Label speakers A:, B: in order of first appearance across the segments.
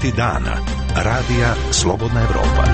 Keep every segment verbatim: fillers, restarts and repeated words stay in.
A: Vesti dana. Radija Slobodna Evropa.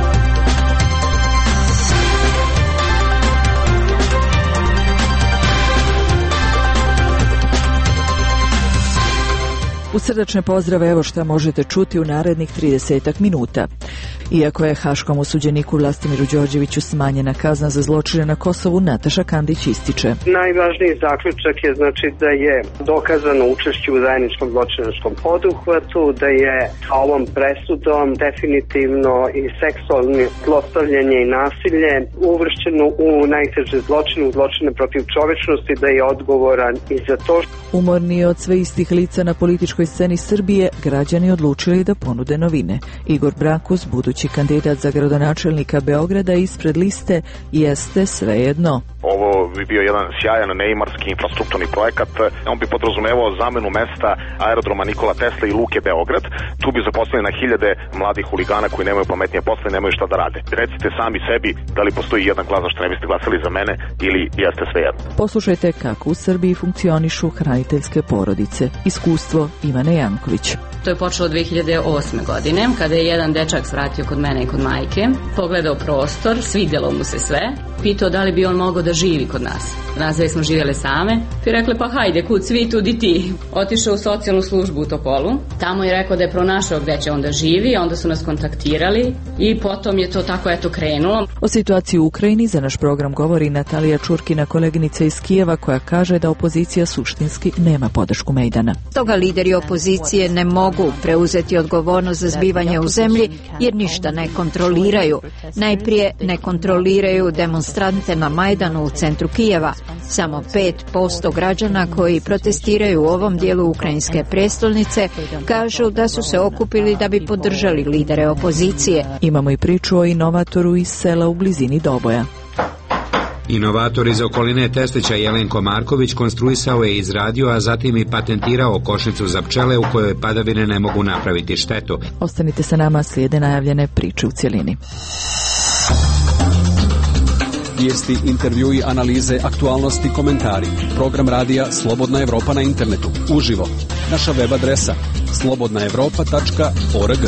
B: U srdačne pozdrave, evo šta možete čuti u narednih tridesetak minuta. Iako je haškom osuđeniku Vlastimiru Đorđeviću smanjena kazna za zločine na Kosovu, Nataša Kandić ističe.
C: Najvažniji zaključak je znači da je dokazano učešće u zajedničkom zločinačkom poduhvatu, da je ovom presudom definitivno i seksualno zlostavljanje i nasilje uvršćeno u najteže zločine, u zločine protiv čovečnosti, da je odgovoran i za to.
B: Umorni od sve istih lica na političkoj sceni Srbije, građani odlučili da ponude novine. Igor Brakus, budući kandidat za gradonačelnika Beograda ispred liste Jeste svejedno.
D: Ovo bi bio jedan sjajan neimarski infrastrukturni projekat. On bi podrazumevao zamenu mesta aerodroma Nikola Tesla i Luke Beograd. Tu bi zaposlili na hiljade mladih huligana koji nemaju pametnije posle i nemaju šta da rade. Recite sami sebi da li postoji jedan glas za što ne biste glasali za mene ili Jeste svejedno.
B: Poslušajte kako u Srbiji funkcionišu hraniteljske porodice. Iskustvo Ivane Janković.
E: To je počelo dve hiljade osme. godine, kada je jedan dečak svratio kod mene i kod majke, pogledao prostor, svidjelo mu se sve, pitao da li bi on mogao da živi kod nas. Nas dve smo živjele same, i rekle pa hajde kud svi tudi ti. Otišao u socijalnu službu u Topolu, tamo je rekao da je pronašao gde će onda živi, onda su nas kontaktirali i potom je to tako eto krenulo.
B: O situaciji u Ukrajini za naš program govori Natalija Čurkina, koleginica iz Kijeva, koja kaže da opozicija suštinski nema podršku Mejdana.
F: Stoga lideri opozicije ne mogu preuzeti odgovornost za zbivanje u zemlji jer ništa ne kontroliraju. Najprije ne kontroliraju demonstrante na Majdanu u centru Kijeva. Samo pet posto građana koji protestiraju u ovom dijelu ukrajinske prestolnice kažu da su se okupili da bi podržali lidere opozicije.
B: Imamo i priču o inovatoru iz sela u blizini Doboja.
G: Inovator iz okoline Testića Jelenko Marković konstruisao je i izradio, a zatim i patentirao košnicu za pčele u kojoj padavine ne mogu napraviti štetu.
B: Ostanite sa nama, slijede najavljene priče u cjelini.
H: Vijesti, intervjui, analize, aktualnosti, komentari. Program radija Slobodna Evropa na internetu. Uživo. Naša web adresa slobodna evropa tačka org.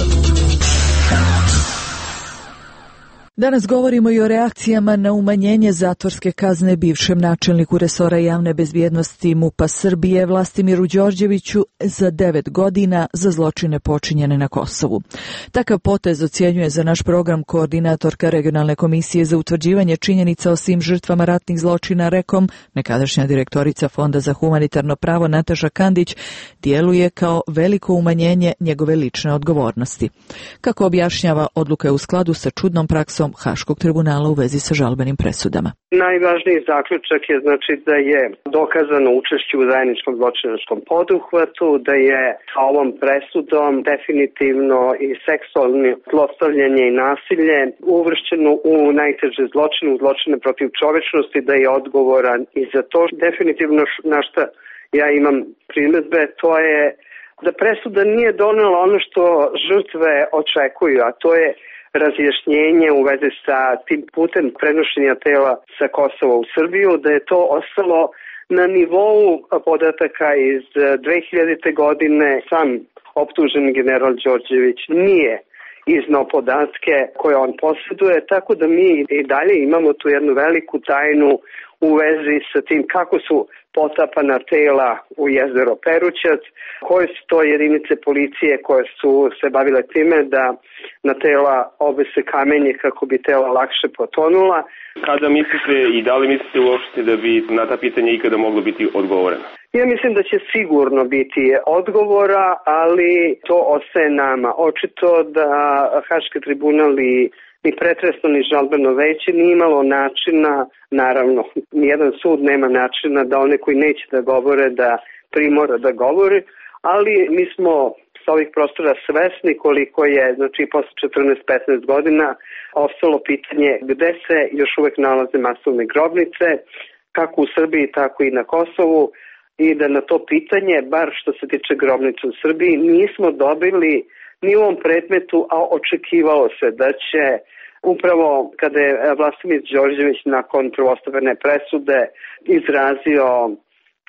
B: Danas govorimo i o reakcijama na umanjenje zatvorske kazne bivšem načelniku resora javne bezbjednosti MUP-a Srbije Vlastimiru Đorđeviću za devet godina za zločine počinjene na Kosovu. Takav potez ocjenjuje za naš program koordinatorka Regionalne komisije za utvrđivanje činjenica o svim žrtvama ratnih zločina REKOM, nekadašnja direktorica Fonda za humanitarno pravo Nataša Kandić, djeluje kao veliko umanjenje njegove lične odgovornosti. Kako objašnjava, odluka je u skladu sa čudnom praksom Haškog tribunala u vezi sa žalbenim presudama.
C: Najvažniji zaključak je znači da je dokazano učešće u zajedničkom zločinačkom poduhvatu, da je ovom presudom definitivno i seksualno zlostavljanje i nasilje uvršćeno u najteže zločine, u zločine protiv čovečnosti, da je odgovoran i za to. Definitivno na šta ja imam primjedbe, to je da presuda nije donela ono što žrtve očekuju, a to je razjašnjenje u vezi sa tim putem prenošenja tela sa Kosova u Srbiju, da je to ostalo na nivou podataka iz dve hiljadite. godine. Sam optuženi general Đorđević nije iznao podatke koje on posjeduje, tako da mi i dalje imamo tu jednu veliku tajnu u vezi sa tim kako su potapana tela u jezero Perućac, koje su to jedinice policije koje su se bavile time da na tela obese kamenje kako bi tela lakše potonula.
I: Kada mislite i da li mislite uopšte da bi na ta pitanja ikada moglo biti odgovoreno?
C: Ja mislim da će sigurno biti odgovora, ali to ostaje nama. Očito da Haški tribunal i ni pretresno ni žalbeno veće nije imalo načina, naravno, nijedan sud nema načina da one koji neće da govore da primora da govore, ali mi smo s ovih prostora svesni koliko je, znači posle četrnaest petnaest godina, ostalo pitanje gde se još uvek nalaze masovne grobnice, kako u Srbiji, tako i na Kosovu, i da na to pitanje, bar što se tiče grobnice u Srbiji, nismo dobili ni u ovom predmetu, a očekivalo se da će upravo kada je Vlastimir Đorđević nakon prvostepene presude izrazio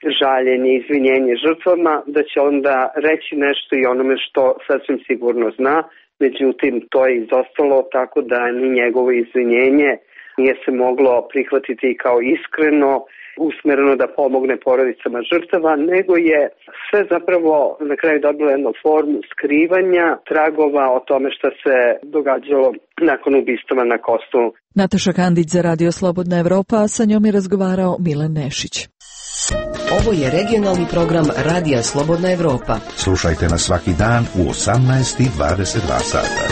C: žaljenje, izvinjenje žrtvama, da će onda reći nešto i onome što sasvim sigurno zna. Međutim, to je izostalo, tako da ni njegovo izvinjenje nije se moglo prihvatiti kao iskreno, usmereno da pomogne porodicama žrtava, nego je sve zapravo na kraju dobilo jednu formu skrivanja tragova o tome što se događalo nakon ubistava na Kosovu.
B: Nataša Kandić za Radio Slobodna Evropa, a sa njom je razgovarao Milan Nešić.
J: Ovo je regionalni program Radija Slobodna Evropa.
A: Slušajte nas svaki dan u osamnaest i dvadeset dva sata.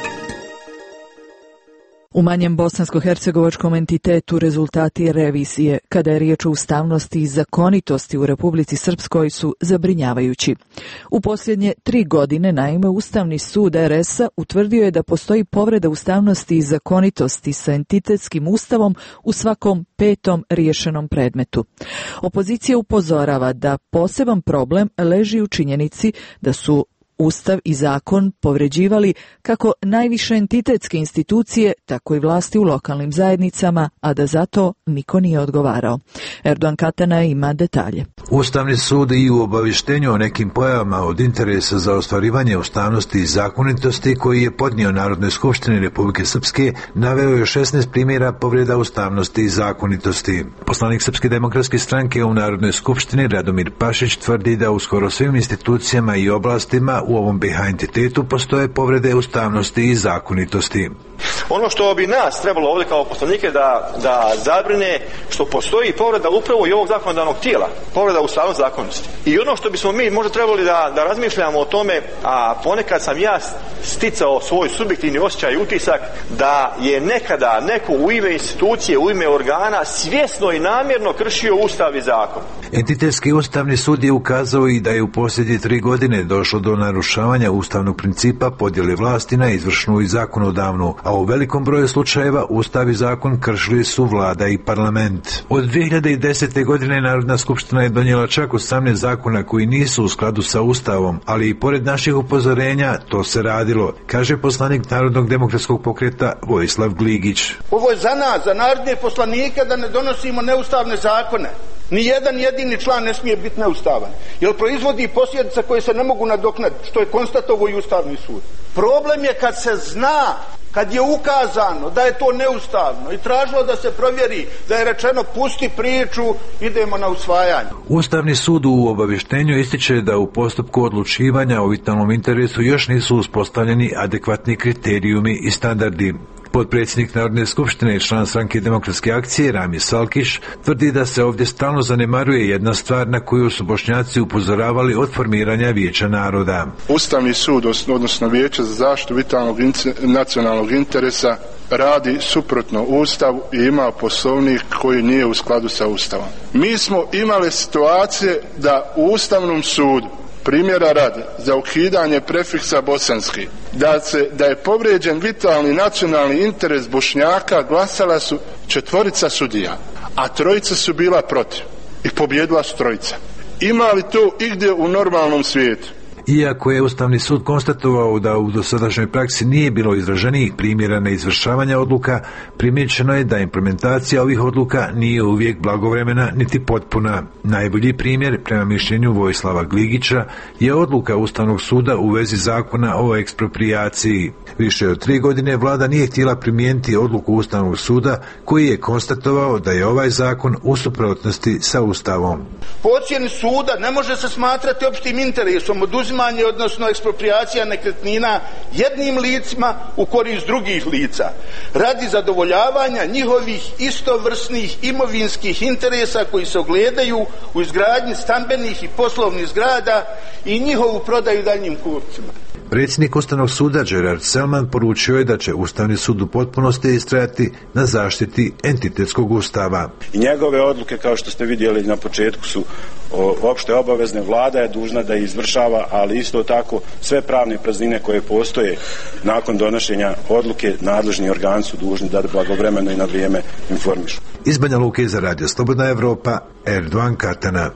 B: U manjem bosansko-hercegovačkom entitetu rezultati revizije, kada je riječ o ustavnosti i zakonitosti u Republici Srpskoj, su zabrinjavajući. U posljednje tri godine, naime, Ustavni sud er es a utvrdio je da postoji povreda ustavnosti i zakonitosti sa entitetskim ustavom u svakom petom riješenom predmetu. Opozicija upozorava da poseban problem leži u činjenici da su Ustav i zakon povređivali kako najviše entitetske institucije, tako i vlasti u lokalnim zajednicama, a da zato niko nije odgovarao. Erdogan Katana ima detalje.
K: Ustavni sud i u obavještenju o nekim pojavama od interesa za ostvarivanje ustavnosti i zakonitosti koji je podnio Narodnoj skupštini Republike Srpske naveo je šesnaest primjera povreda ustavnosti i zakonitosti. Poslanik Srpske demokratske stranke u Narodnoj skupštini Radomir Pašić tvrdi da u skoro svim institucijama i oblastima u ovom be ha entitetu postoje povrede ustavnosti i zakonitosti.
L: Ono što bi nas trebalo ovdje kao poslanike da, da zabrine, što postoji povreda upravo i ovog zakonodavnog tijela, povreda ustavnosti zakonitosti. I ono što bismo mi možda trebali da, da razmišljamo o tome, a ponekad sam ja sticao svoj subjektivni osjećaj i utisak da je nekada neko u ime institucije, u ime organa svjesno i namjerno kršio ustav i zakon.
K: Entitetski ustavni sud je ukazao i da je u posljednje tri godine došlo do narušavanja ustavnog principa podjele vlasti na izvršnu i zakonodavnu, a u velikom broju slučajeva ustav i zakon kršili su vlada i parlament. Od dvije hiljade desete. godine Narodna skupština je donijela čak osamnaest zakona koji nisu u skladu sa ustavom, ali i pored naših upozorenja to se radilo, kaže poslanik Narodnog demokratskog pokreta Vojislav Gligić.
M: Ovo je za nas, za narodne poslanike, da ne donosimo neustavne zakone. Ni jedan jedini član ne smije biti neustavan, jer proizvodi posljedice koje se ne mogu nadoknaditi, što je konstatovao i Ustavni sud. Problem je kad se zna, kad je ukazano da je to neustavno i tražilo da se provjeri, da je rečeno pusti priču, idemo na usvajanje.
K: Ustavni sud u obavještenju ističe da u postupku odlučivanja o vitalnom interesu još nisu uspostavljeni adekvatni kriterijumi i standardi. Potpredsjednik Narodne skupštine i član Stranke demokratske akcije Rami Salkiš tvrdi da se ovdje stalno zanemaruje jedna stvar na koju su Bošnjaci upozoravali od formiranja Vijeća naroda.
N: Ustavni sud, odnosno Vijeće za zaštitu vitalnog nacionalnog interesa, radi suprotno Ustavu i ima poslovnik koji nije u skladu sa Ustavom. Mi smo imali situacije da u Ustavnom sudu, primjera radi, za ukidanje prefiksa bosanski, da, se, da je povrijeđen vitalni nacionalni interes Bošnjaka, glasala su četvorica sudija, a trojica su bila protiv i pobjedila su trojica. Ima li to igdje u normalnom svijetu?
K: Iako je Ustavni sud konstatovao da u dosadašnjoj praksi nije bilo izraženijih primjera neizvršavanja odluka, primijećeno je da implementacija ovih odluka nije uvijek blagovremena niti potpuna. Najbolji primjer, prema mišljenju Vojislava Gligića, je odluka Ustavnog suda u vezi zakona o eksproprijaciji. Više od tri godine vlada nije htjela primijeniti odluku Ustavnog suda koji je konstatovao da je ovaj zakon u suprotnosti sa Ustavom.
M: Po ocjeni suda ne može se smatrati opštim interesom oduzimanje, odnosno eksproprijacija nekretnina jednim licima u korist drugih lica, radi zadovoljavanja njihovih istovrsnih imovinskih interesa koji se ogledaju u izgradnji stambenih i poslovnih zgrada i njihovu prodaju daljnjim kupcima.
K: Predsjednik Ustavnog suda Gerard Selman poručio je da će Ustavni sud u potpunosti istrajati na zaštiti entitetskog ustava.
O: I njegove odluke, kao što ste vidjeli na početku, su opšte obavezne. Vlada je dužna da izvršava, ali isto tako sve pravne praznine koje postoje nakon donošenja odluke, nadležni organi su dužni da blagovremeno i na vrijeme informišu.
K: Iz Banja Luke za Radio Slobodna Evropa, Erdogan Katana.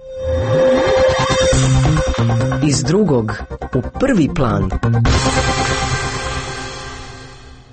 J: Iz drugog u prvi plan.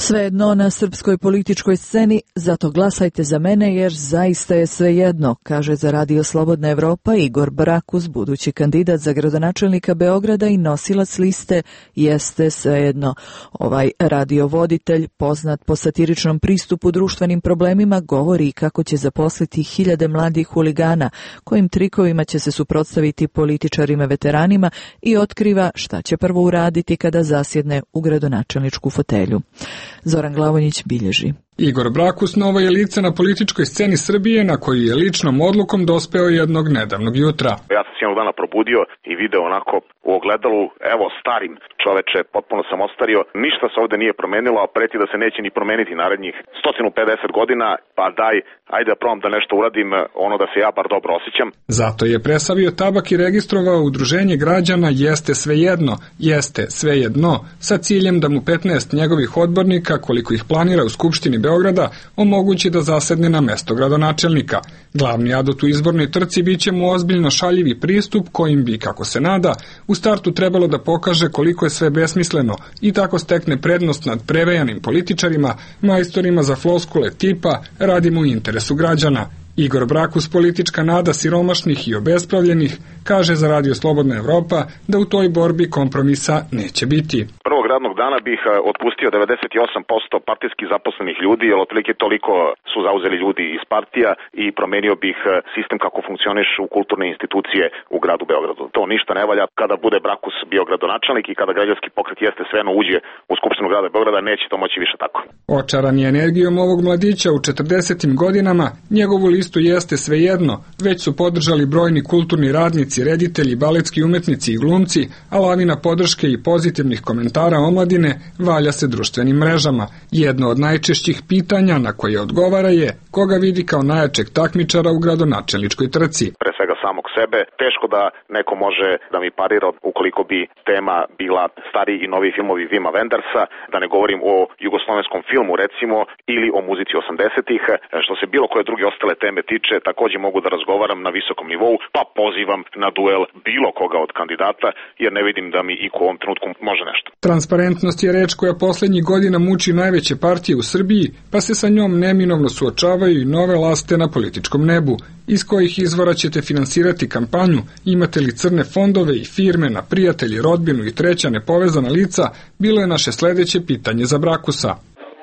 B: Svejedno na srpskoj političkoj sceni, zato glasajte za mene jer zaista je svejedno, kaže za Radio Slobodna Evropa Igor Brakus, budući kandidat za gradonačelnika Beograda i nosilac liste Jeste svejedno. Ovaj radiovoditelj, poznat po satiričnom pristupu društvenim problemima, govori kako će zaposliti hiljade mladih huligana, kojim trikovima će se suprotstaviti političarima veteranima i otkriva šta će prvo uraditi kada zasjedne u gradonačelničku fotelju. Zoran Glavonjić bilježi.
P: Igor Brakus novo je lice na političkoj sceni Srbije na koju je ličnom odlukom dospeo jednog nedavnog jutra.
D: Ja sam se jednog dana probudio i video onako u ogledalu, evo starim čoveče, potpuno sam ostario, ništa se ovde nije promenilo, a preti da se neće ni promeniti narednih sto pedeset godina, pa daj, ajde da probam da nešto uradim, ono da se ja bar dobro osjećam.
P: Zato je presavio tabak i registrovao udruženje građana Jeste svejedno, Jeste svejedno, sa ciljem da mu petnaest njegovih odbornika, koliko ih planira u Skupštini Beograda, omogući da zasedne na mesto gradonačelnika. Glavni adut u izbornoj trci biće mu ozbiljno šaljivi pristup kojim bi, kako se nada, u startu trebalo da pokaže koliko je sve besmisleno i tako stekne prednost nad prevejanim političarima, majstorima za floskule tipa radimo u interesu građana. Igor Brakus, politička nada siromašnih i obespravljenih, kaže za Radio Slobodna Evropa da u toj borbi kompromisa neće biti.
D: Prvog radnog dana bih otpustio devedeset osam posto partijski zaposlenih ljudi, jer otprilike toliko su zauzeli ljudi iz partija i promenio bih sistem kako funkcionišu kulturne institucije u gradu Beogradu. To ništa ne valja. Kada bude Brakus bio gradonačelnik i kada građanski pokret Jeste svejedno uđe u Skupštinu grada Beograda, neće to moći više tako.
P: Očaran je energijom ovog mladića u četrdesetim godinama, njegovu listu Jeste svejedno, već su podržali brojni kulturni radnici, reditelji, baletski umetnici i glumci, a lavina podrške i pozitivnih komentara omladine valja se društvenim mrežama. Jedno od najčešćih pitanja na koje odgovara je koga vidi kao najjačeg takmičara u gradonačelničkoj trci.
D: Pre svega samog sebe, teško da neko može da mi parira ukoliko bi tema bila stari i novi filmovi Vima Wendersa, da ne govorim o jugoslovenskom filmu recimo ili o muzici osamdesetih. Što se bilo koje druge ostale teme tiče, takođe mogu da razgovaram na visokom nivou, pa pozivam na duel bilo koga od kandidata, jer ne vidim da mi i u ovom trenutku može nešto.
P: Transparentnost je reč koja poslednjih godina muči najveće partije u Srbiji, pa se sa njom neminovno suočavaju i nove laste na političkom nebu. Iz kojih izvora ćete finansirati kampanju, imate li crne fondove i firme na prijatelji, rodbinu i treća nepovezana lica, bilo je naše sledeće pitanje za Brakusa.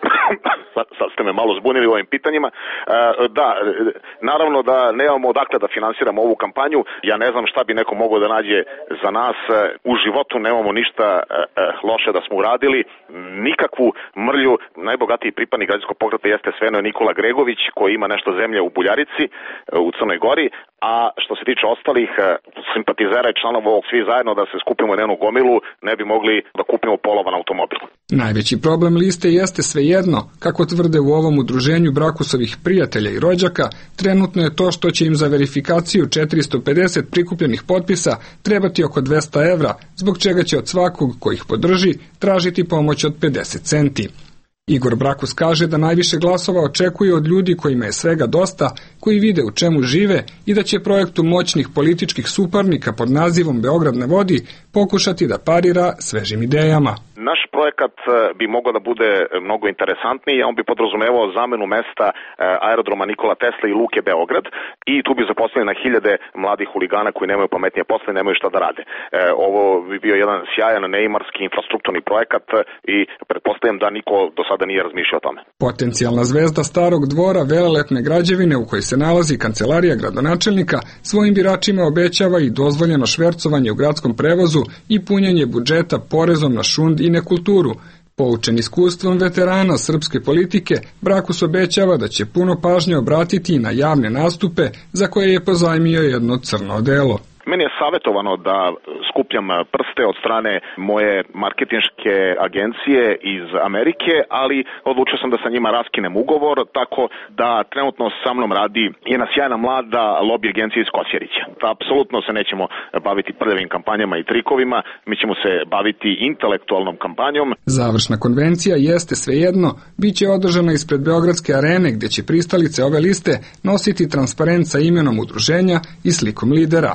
D: Sad ste me malo zbunili ovim pitanjima. Da, naravno da nemamo odakle da finansiramo ovu kampanju. Ja ne znam šta bi neko mogao da nađe za nas. U životu nemamo ništa loše da smo uradili. Nikakvu mrlju. Najbogatiji pripadnik građanskog pokreta Jeste svejedno je Nikola Gregović, koji ima nešto zemlje u Buljarici, u Crnoj Gori. A što se tiče ostalih simpatizera i članova ovog svi zajedno da se skupimo na jednu gomilu, ne bi mogli da kupimo polovan automobil.
P: Najveći problem liste Jeste svejedno, kako tvrde u ovom udruženju Brakusovih prijatelja i rođaka, trenutno je to što će im za verifikaciju četiristo pedeset prikupljenih potpisa trebati oko dvesta evra, zbog čega će od svakog ko ih podrži tražiti pomoć od pedeset centi. Igor Brakus kaže da najviše glasova očekuje od ljudi kojima je svega dosta, koji vide u čemu žive i da će projektu moćnih političkih suparnika pod nazivom Beograd na vodi pokušati da parira svežim idejama.
D: Naš projekat bi mogao da bude mnogo interesantniji, on bi podrazumevao zamenu mesta aerodroma Nikola Tesla i Luke Beograd i tu bi zaposlili na hiljade mladih huligana koji nemaju pametnije posle i nemaju šta da rade. Ovo bi bio jedan sjajan neimarski infrastrukturni projekat i pretpostavljam da niko do sada nije razmišljao o tome.
P: Potencijalna zvezda Starog dvora velelepne građevine u kojoj se nalazi kancelarija gradonačelnika svojim biračima obećava i dozvoljeno švercovanje u gradskom prevozu i punjenje budžeta porezom na šund i nekulturu. Poučen iskustvom veterana srpske politike, Brakus obećava da će puno pažnje obratiti i na javne nastupe za koje je pozajmio jedno crno odelo.
D: Meni je savjetovano da skupljam prste od strane moje marketinške agencije iz Amerike, ali odlučio sam da sa njima raskinem ugovor, tako da trenutno sa mnom radi jedna sjajna mlada lobby agencija iz Kosjerića. Apsolutno se nećemo baviti prljavim kampanjama i trikovima, mi ćemo se baviti intelektualnom kampanjom.
P: Završna konvencija Jeste svejedno biće održana ispred Beogradske arene, gde će pristalice ove liste nositi transparent sa imenom udruženja i slikom lidera.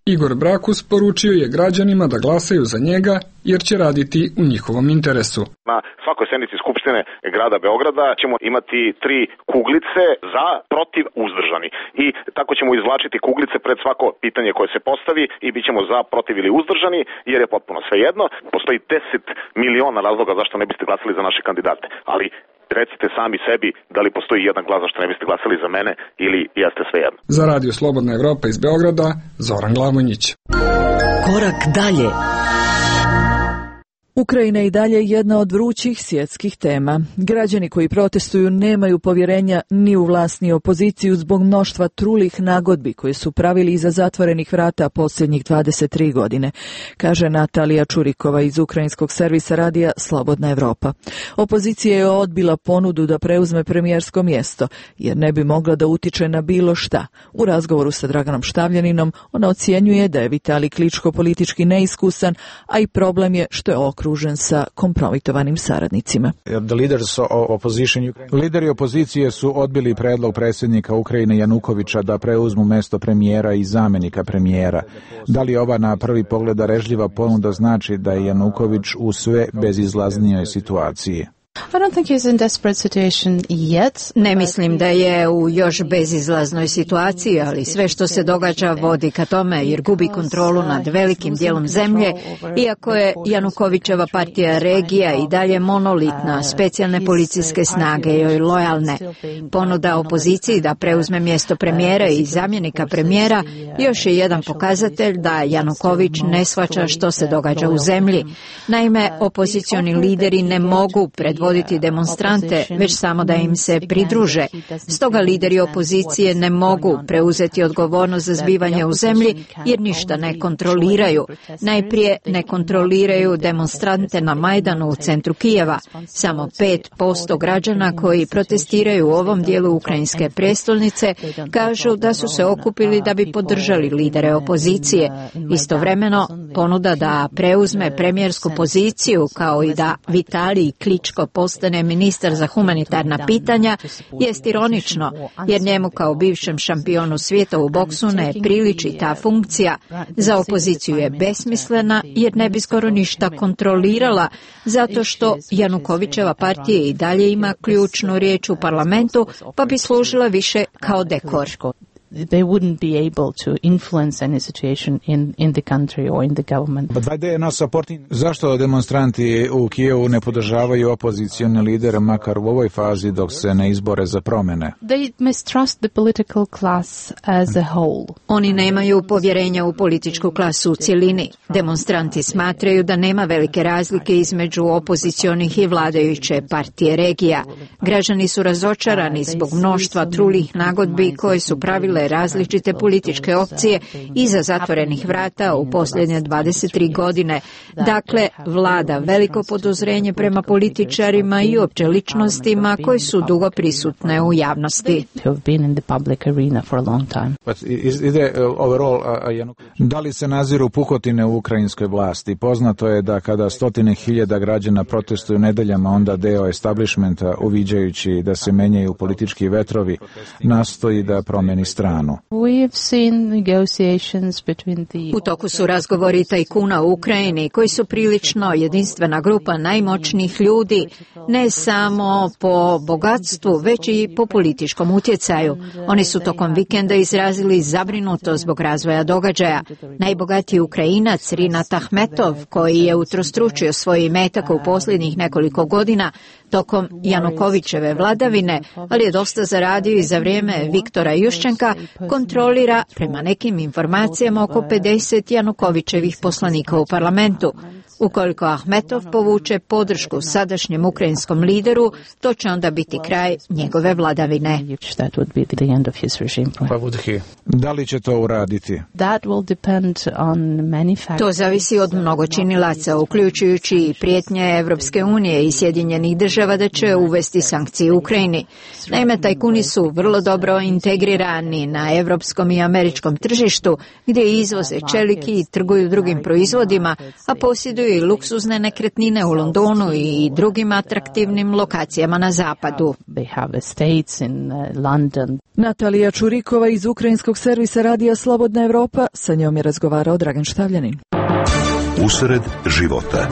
P: Igor Brakus poručio je građanima da glasaju za njega jer će raditi u njihovom interesu.
D: Na svakoj sednici Skupštine grada Beograda ćemo imati tri kuglice za, protiv, uzdržani. I tako ćemo izvlačiti kuglice pred svako pitanje koje se postavi i bit ćemo za, protiv ili uzdržani, jer je potpuno svejedno. Postoji deset miliona razloga zašto ne biste glasali za naše kandidate, ali recite sami sebi da li postoji jedan glas zašto ne biste glasali za mene ili jeste svejedno.
P: Za Radio Slobodna Evropa iz Beograda, Zoran Glavonjić.
J: Korak dalje.
B: Ukrajina je i dalje jedna od vrućih svjetskih tema. Građani koji protestuju nemaju povjerenja ni u vlast ni opoziciju zbog mnoštva trulih nagodbi koje su pravili iza zatvorenih vrata posljednjih dvadeset tri godine, kaže Natalija Čurikova iz ukrajinskog servisa radija Slobodna Evropa. Opozicija je odbila ponudu da preuzme premijersko mjesto, jer ne bi mogla da utiče na bilo šta. U razgovoru sa Draganom Štavljaninom ona ocjenjuje da je Vitalij Kličko politički neiskusan, a i problem je što je okružen sa kompromitovanim saradnicima.
Q: Lideri opozicije su odbili predlog predsjednika Ukrajine Janukovića da preuzmu mjesto premijera i zamjenika premijera. Da li ova na prvi pogled darežljiva ponuda znači da je Januković u sve bezizlaznijoj situaciji?
F: I don't think he's in desperate situation yet. Ne mislim da je u još bezizlaznoj situaciji, ali sve što se događa vodi ka tome jer gubi kontrolu nad velikim dijelom zemlje, iako je Janukovićeva partija regija i dalje monolitna, specijalne policijske snage joj lojalne. Ponuda opoziciji da preuzme mjesto premijera i zamjenika premijera još je jedan pokazatelj da Januković ne shvaća što se događa u zemlji. Naime, opozicioni lideri ne mogu pred voditi demonstrante, već samo da im se pridruže. Stoga lideri opozicije ne mogu preuzeti odgovornost za zbivanje u zemlji jer ništa ne kontroliraju. Najprije ne kontroliraju demonstrante na Majdanu u centru Kijeva. Samo pet posto građana koji protestiraju u ovom dijelu ukrajinske prijestolnice kažu da su se okupili da bi podržali lidere opozicije. Istovremeno, ponuda da preuzme premijersku poziciju kao i da Vitalij Kličko postane ministar za humanitarna pitanja jest ironično, jer njemu kao bivšem šampionu svijeta u boksu ne priliči ta funkcija. Za opoziciju je besmislena jer ne bi skoro ništa kontrolirala, zato što Janukovićeva partija i dalje ima ključnu riječ u parlamentu, pa bi služila više kao dekor.
R: They wouldn't be able to influence any situation in, in the country or in the government.
Q: But why they are not supporting... Zašto demonstranti u Kijevu ne podržavaju opozicione lidere makar u ovoj fazi dok se ne izbore za promjene?
R: They mistrust the political class as a whole.
F: Oni nemaju povjerenja u političku klasu u cjelini. Demonstranti smatraju da nema velike razlike između opozicionih i vladajuće partije regija. Građani su razočarani zbog mnoštva trulih nagodbi koje su pravile različite političke opcije iza zatvorenih vrata u posljednje dvadeset tri godine. Dakle, vlada veliko podozrenje prema političarima i opće ličnostima koji su dugo prisutne u javnosti.
Q: Da li se naziru pukotine u ukrajinskoj vlasti? Poznato je da kada stotine hiljada građana protestuju nedeljama, onda deo establishmenta, uviđajući da se menjaju politički vetrovi, nastoji da promeni stranu.
F: U toku su razgovori tajkuna u Ukrajini, koji su prilično jedinstvena grupa najmoćnijih ljudi, ne samo po bogatstvu, već i po političkom utjecaju. Oni su tokom vikenda izrazili zabrinutost zbog razvoja događaja. Najbogatiji Ukrajinac Rinat Ahmetov, koji je utrostručio svoj imetak u posljednjih nekoliko godina tokom Janukovićeve vladavine, ali je dosta zaradio i za vrijeme Viktora Juščenka, kontrolira prema nekim informacijama oko pedeset Janukovićevih poslanika u parlamentu. Ukoliko Ahmetov povuče podršku sadašnjem ukrajinskom lideru, to će onda biti kraj njegove vladavine.
Q: Da li će to uraditi?
F: To zavisi od mnogo činilaca, uključujući i prijetnje Evropske unije i Sjedinjenih država da će uvesti sankcije Ukrajini. Naime, tajkuni su vrlo dobro integrirani na evropskom i američkom tržištu, gdje izvoze čeliki i trguju drugim proizvodima, a posjeduju i luksuzne nekretnine u Londonu i drugim atraktivnim lokacijama na zapadu.
R: They have estates in London.
B: Natalija Čurikova iz ukrajinskog servisa radija Slobodna Evropa, sa njom je razgovarao Dragan Štavljanin.
A: Usred života.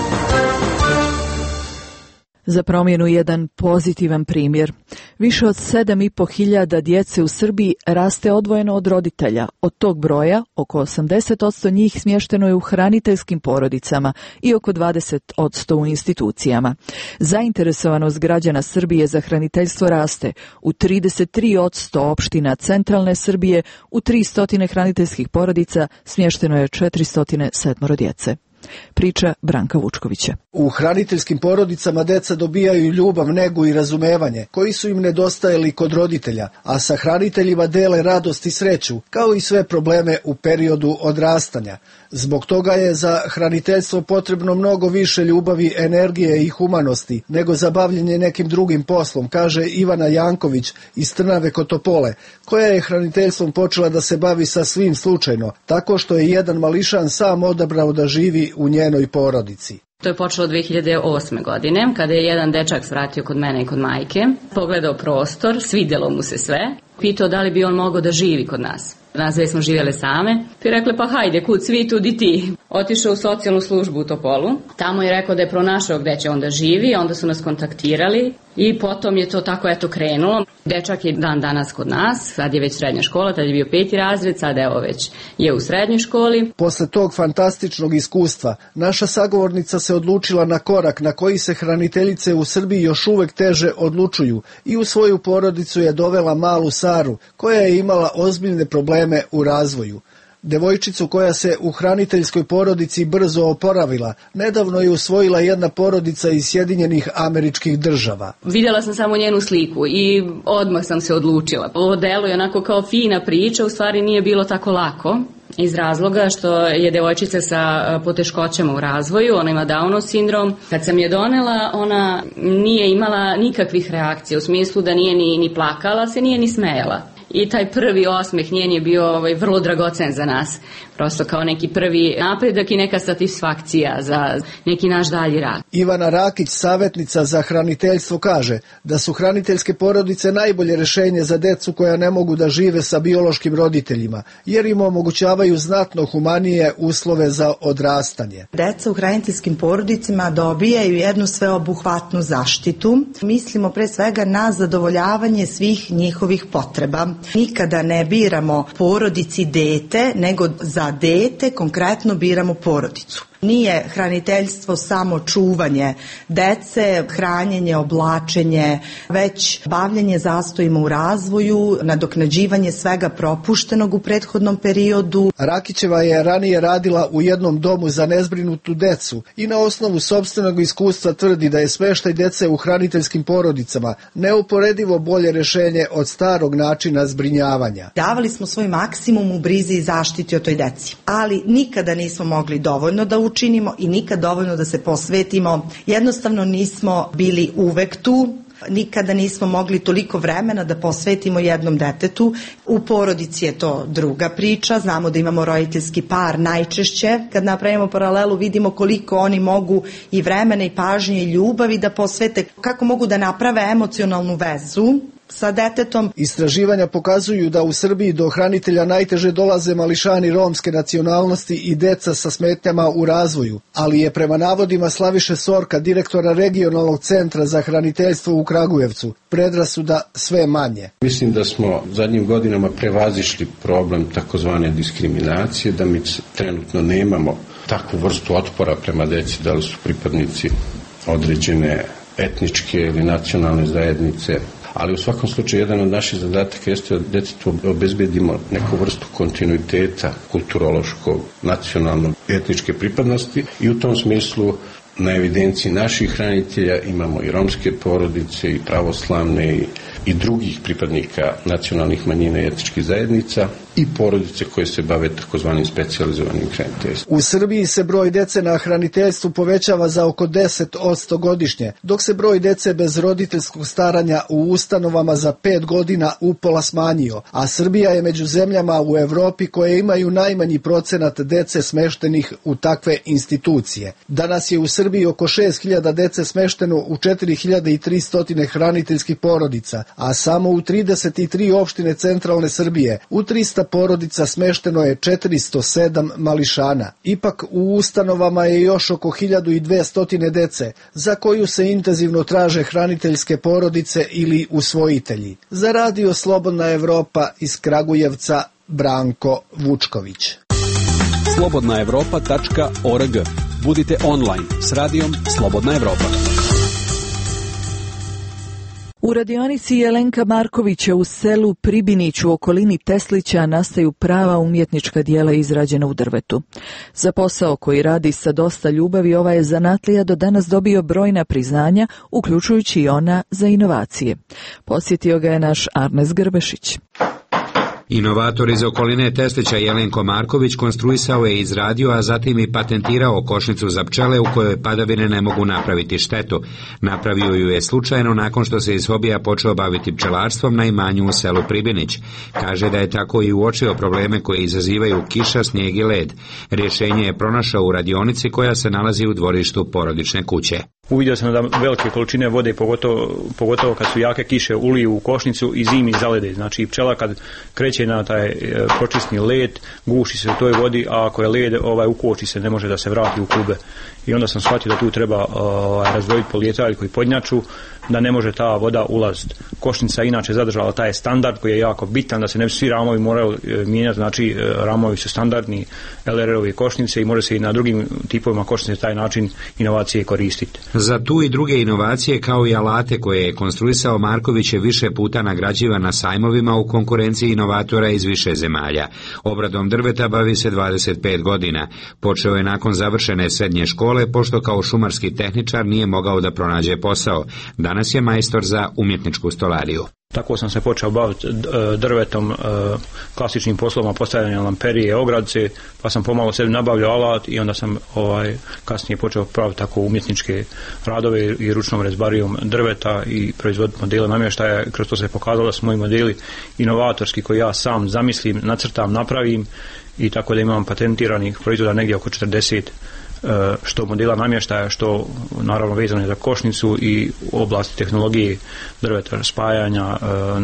B: Za promjenu jedan pozitivan primjer. Više od sedam i po hiljada djece u Srbiji raste odvojeno od roditelja. Od tog broja, oko osamdeset posto njih smješteno je u hraniteljskim porodicama i oko dvadeset posto u institucijama. Zainteresovanost građana Srbije za hraniteljstvo raste. U trideset tri posto opština centralne Srbije u tristo hraniteljskih porodica smješteno je četiristo sedam djece. Priča Branka Vučkovića.
S: U hraniteljskim porodicama deca dobijaju ljubav, negu i razumevanje, koji su im nedostajali kod roditelja, a sa hraniteljima dele radost i sreću, kao i sve probleme u periodu odrastanja. Zbog toga je za hraniteljstvo potrebno mnogo više ljubavi, energije i humanosti, nego za bavljenje nekim drugim poslom, kaže Ivana Janković iz Trnave kod Topole, koja je hraniteljstvom počela da se bavi sasvim slučajno, tako što je jedan mališan sam odabrao da živi u njenoj porodici.
E: To je počelo dve hiljade osme. godine, kada je jedan dečak svratio kod mene i kod majke, pogledao prostor, svidjelo mu se sve, pitao da li bi on mogao da živi kod nas. Nas dve smo živjele same, i rekle pa hajde, kud svi, tudi ti. Otišao u socijalnu službu u Topolu, tamo je rekao da je pronašao gde će onda živi, onda su nas kontaktirali i potom je to tako eto krenulo. Dečak je dan danas kod nas, sad je već srednja škola, tad je bio peti razred, sad evo već je u srednjoj školi.
S: Posle tog fantastičnog iskustva, naša sagovornica se odlučila na korak na koji se hraniteljice u Srbiji još uvek teže odlučuju i u svoju porodicu je dovela malu Saru, koja je imala ozbiljne probleme u razvoju. Devojčicu koja se u hraniteljskoj porodici brzo oporavila, nedavno je usvojila jedna porodica iz Sjedinjenih Američkih Država.
E: Vidjela sam samo njenu sliku i odmah sam se odlučila. Ovo delo je onako kao fina priča, u stvari nije bilo tako lako. Iz razloga što je devojčica sa poteškoćama u razvoju, ona ima Downov sindrom. Kad sam je donela, ona nije imala nikakvih reakcija, u smislu da nije ni, ni plakala, se nije ni smejala. I taj prvi osmeh njen je bio ovaj, vrlo dragocen za nas. Prosto kao neki prvi napredak i neka satisfakcija za neki naš dalji rad.
S: Ivana Rakić, savjetnica za hraniteljstvo, kaže da su hraniteljske porodice najbolje rješenje za decu koja ne mogu da žive sa biološkim roditeljima, jer im omogućavaju znatno humanije uslove za odrastanje.
T: Deca u hraniteljskim porodicama dobijaju jednu sveobuhvatnu zaštitu. Mislimo pre svega na zadovoljavanje svih njihovih potreba. Nikada ne biramo porodici dete, nego za dete konkretno biramo porodicu. Nije hraniteljstvo samo čuvanje dece, hranjenje, oblačenje, već bavljanje zastojima u razvoju, nadoknađivanje svega propuštenog u prethodnom periodu.
S: Rakićeva je ranije radila u jednom domu za nezbrinutu decu i na osnovu sopstvenog iskustva tvrdi da je smeštaj dece u hraniteljskim porodicama neuporedivo bolje rješenje od starog načina zbrinjavanja.
T: Davali smo svoj maksimum u brizi i zaštiti o toj deci, ali nikada nismo mogli dovoljno da učinimo i nikad dovoljno da se posvetimo. Jednostavno nismo bili uvek tu, nikada nismo mogli toliko vremena da posvetimo jednom detetu. U porodici je to druga priča, znamo da imamo roditeljski par najčešće. Kad napravimo paralelu vidimo koliko oni mogu i vremena i pažnje i ljubavi da posvete, kako mogu da naprave emocionalnu vezu sa detetom.
S: Istraživanja pokazuju da u Srbiji do hranitelja najteže dolaze mališani romske nacionalnosti i deca sa smetnjama u razvoju, ali je prema navodima Slaviše Sorka, direktora regionalnog centra za hraniteljstvo u Kragujevcu, predrasuda sve manje.
U: Mislim da smo zadnjim godinama prevazišli problem takozvane diskriminacije, da mi trenutno nemamo takvu vrstu otpora prema deci, da li su pripadnici određene etničke ili nacionalne zajednice. Ali u svakom slučaju jedan od naših zadataka jeste da djetetu obezbedimo neku vrstu kontinuiteta kulturološkog, nacionalnog, etničke pripadnosti i u tom smislu na evidenciji naših hranitelja imamo i romske porodice i pravoslavne i i drugih pripadnika nacionalnih manjina i etničkih zajednica i porodice koje se bave takozvanim specijalizovanim hraniteljstvom.
S: U Srbiji se broj dece na hraniteljstvu povećava za oko deset posto godišnje, dok se broj dece bez roditeljskog staranja u ustanovama za pet godina upola smanjio, a Srbija je među zemljama u Evropi koje imaju najmanji procenat dece smeštenih u takve institucije. Danas je u Srbiji oko šest hiljada dece smešteno u četiri hiljade tristo hraniteljskih porodica, a samo u trideset tri opštine centralne Srbije u trista porodica smešteno je četiristo sedam mališana. Ipak u ustanovama je još oko hiljadu dvesta dece, za koju se intenzivno traže hraniteljske porodice ili usvojitelji. Za Radio Slobodna Evropa iz Kragujevca, Branko Vučković.
H: slobodna evropa tačka org. Budite online s radijom Slobodna Evropa.
B: U radionici Jelenka Markovića u selu Pribinić u okolini Teslića nastaju prava umjetnička dijela izrađena u drvetu. Za posao koji radi sa dosta ljubavi, ova je zanatlija do danas dobio brojna priznanja, uključujući i ona za inovacije. Podsjetio ga je naš Arnes Grbešić.
G: Inovator iz okoline Teslića Jelenko Marković konstruisao je i izradio, a zatim i patentirao košnicu za pčele u kojoj padavine ne mogu napraviti štetu. Napravio ju je slučajno nakon što se iz hobija počeo baviti pčelarstvom na imanju u selu Pribinić. Kaže da je tako i uočio probleme koje izazivaju kiša, snijeg i led. Rješenje je pronašao u radionici koja se nalazi u dvorištu porodične kuće.
V: Uvidio sam da velike količine vode, pogotovo, pogotovo kad su jake kiše, uliju u košnicu i zimi zalede. Znači pčela kad kreće na taj e, pročisni led, guši se u toj vodi, a ako je led, ovaj, ukoči se, ne može da se vrati u klube. I onda sam shvatio da tu treba ovaj, razdvojiti polijetaljku i podnjaču, da ne može ta voda ulaziti. Košnica inače zadržala taj standard koji je jako bitan, da se ne svi ramovi moraju e, mijenjati, znači e, ramovi su standardni L R R-ovi košnice i može se i na drugim tipovima košnice taj način inovacije koristiti.
G: Za tu i druge inovacije kao i alate koje je konstruisao Marković je više puta nagrađivan na sajmovima u konkurenciji inovatora iz više zemalja. Obradom drveta bavi se dvadeset pet godina. Počeo je nakon završene srednje škole, pošto kao šumarski tehničar nije mogao da pronađe posao. Danas je majstor za umjetničku stolariju.
V: Tako sam se počeo baviti drvetom, klasičnim poslovima postavljanja lamperije, ogradce, pa sam pomalo sebi nabavljao alat i onda sam ovaj, kasnije počeo praviti tako umjetničke radove i ručnom rezbarijom drveta i proizvoditi modele namještaja. Kroz to se pokazalo da su moji modeli inovatorski koji ja sam zamislim, nacrtam, napravim i tako da imam patentiranih proizvoda negdje oko četrdeset što modela namještaja, što naravno vezano je za košnicu i u oblasti tehnologije drveta, spajanja,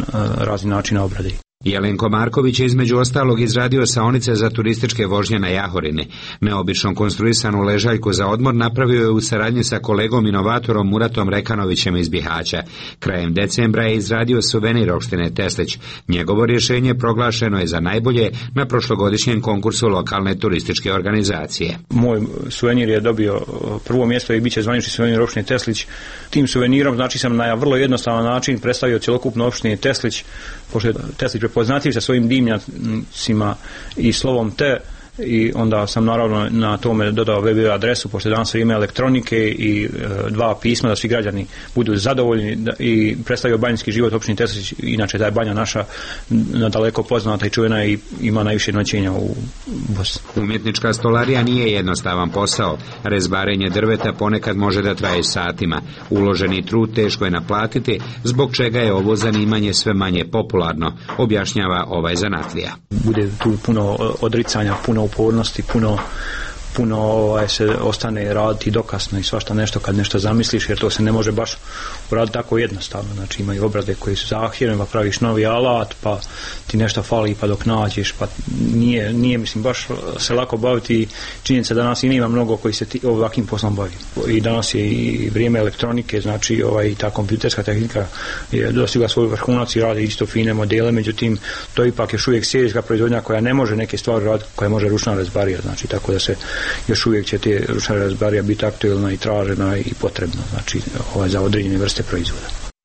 V: razni načina obrade.
G: Jelenko Marković je između ostalog izradio saonice za turističke vožnje na Jahorini. Neobično konstruisanu ležaljku za odmor napravio je u saradnji sa kolegom inovatorom Muratom Rekanovićem iz Bihaća. Krajem decembra je izradio suvenir opštine Teslić. Njegovo rješenje proglašeno je za najbolje na prošlogodišnjem konkursu lokalne turističke organizacije.
V: Moj suvenir je dobio prvo mjesto i bit će zvanični suvenir opštine Teslić. Tim suvenirom znači sam na vrlo jednostavan način predstavio cjelokupnu opštinu Teslić, pošto je Teslić prepoznatljiv sa svojim dimnjacima i slovom T, i onda sam naravno na tome dodao web adresu, pošto je danas vrijeme elektronike, i e, dva pisma da svi građani budu zadovoljni, da, i predstavio banjski život opštine Teslić. Inače ta je banja naša nadaleko poznata i čuvena i ima najviše noćenja u Bosni.
G: Umjetnička stolarija nije jednostavan posao. Rezbarenje drveta ponekad može da traje satima. Uloženi trud teško je naplatiti, zbog čega je ovo zanimanje sve manje popularno, objašnjava ovaj zanatlija.
V: Bude tu puno odricanja, puno upornosti, puno puno ovaj, se ostane raditi dokasno i svašta nešto kad nešto zamisliš, jer to se ne može baš uraditi tako jednostavno. Znači imaju obrade koji su zahtjevne, pa praviš novi alat, pa ti nešto fali pa dok nađeš, pa nije, nije mislim baš se lako baviti. Činjenica danas i nema mnogo koji se ti, ovakvim poslom bavi. I danas je i vrijeme elektronike, znači ovaj, ta kompjuterska tehnika je dostigla svoj vrhunac i radi isto fine modele, međutim to ipak još uvijek serijska proizvodnja koja ne može neke stvari raditi, koja može ručna rezbarija, znači tako da se još uvijek će te ručna rezbarija biti aktualna i tražena i potrebna, znači ovaj, za određene vrste proizvoda.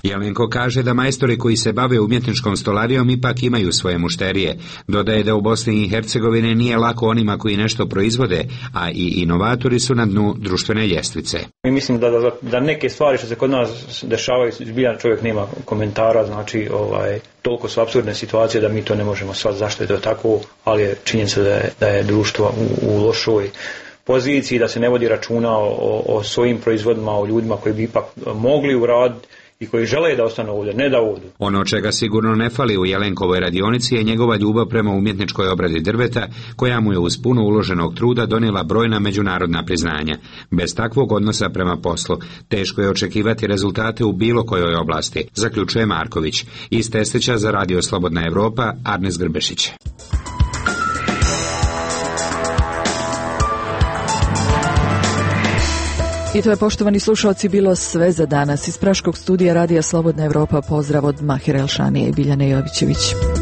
G: Jelenko kaže da majstori koji se bave umjetničkom stolarijom ipak imaju svoje mušterije. Dodaje da u Bosni i Hercegovini nije lako onima koji nešto proizvode, a i inovatori su na dnu društvene ljestvice.
V: Mi mislim da, da, da neke stvari što se kod nas dešavaju, zbiljan čovjek nema komentara, znači ovaj, toliko su apsurdne situacije da mi to ne možemo shvatiti zašto je to tako, ali je činjenica da je, da je društvo u, u lošoj poziciji, da se ne vodi računa o, o svojim proizvodima, o ljudima koji bi ipak mogli uraditi i koji žele da ostanu ovdje, ne da odu.
G: Ono čega sigurno ne fali u Jelenkovoj radionici je njegova ljubav prema umjetničkoj obradi drveta, koja mu je uz puno uloženog truda donijela brojna međunarodna priznanja. Bez takvog odnosa prema poslu teško je očekivati rezultate u bilo kojoj oblasti, zaključuje Marković. Iz Testeća za Radio Slobodna Evropa, Arnes Grbešić.
B: I to je, poštovani slušalci, bilo sve za danas. Iz Praškog studija Radija Slobodna Evropa pozdrav od Mahira Elšanije i Biljane Jovićević.